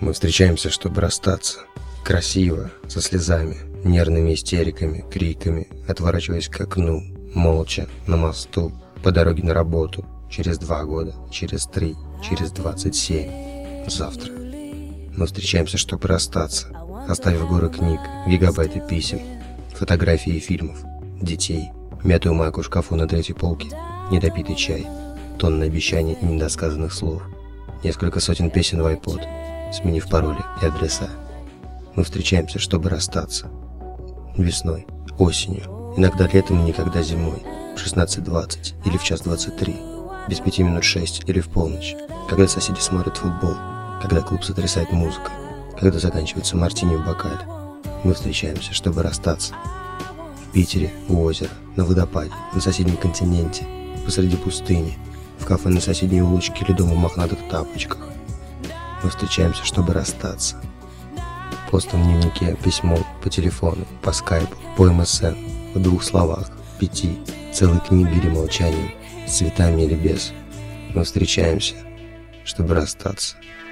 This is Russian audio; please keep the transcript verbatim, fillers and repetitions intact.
Мы встречаемся, чтобы расстаться. Красиво, со слезами, нервными истериками, криками, отворачиваясь к окну, молча, на мосту, по дороге на работу, через два года, через три, через двадцать семь, завтра. Мы встречаемся, чтобы расстаться, оставив горы книг, гигабайты писем, фотографии и фильмов, детей, мятую майку в шкафу на третьей полке, недопитый чай, тонны обещаний и недосказанных слов, несколько сотен песен в айпод, сменив пароли и адреса. Мы встречаемся, чтобы расстаться. Весной, осенью, иногда летом и никогда зимой, в шестнадцать двадцать или в час двадцать три, без пяти минут шесть или в полночь, когда соседи смотрят футбол, когда клуб сотрясает музыка, когда заканчивается мартини в бокале. Мы встречаемся, чтобы расстаться. В Питере, у озера, на водопаде, на соседнем континенте, посреди пустыни, в кафе на соседней улочке или дома в мохнатых тапочках. Мы встречаемся, чтобы расстаться. Постом в дневнике, письмом, по телефону, по скайпу, по эм эс эн, в двух словах, пяти, целой книгой или молчанием, с цветами или без. Мы встречаемся, чтобы расстаться.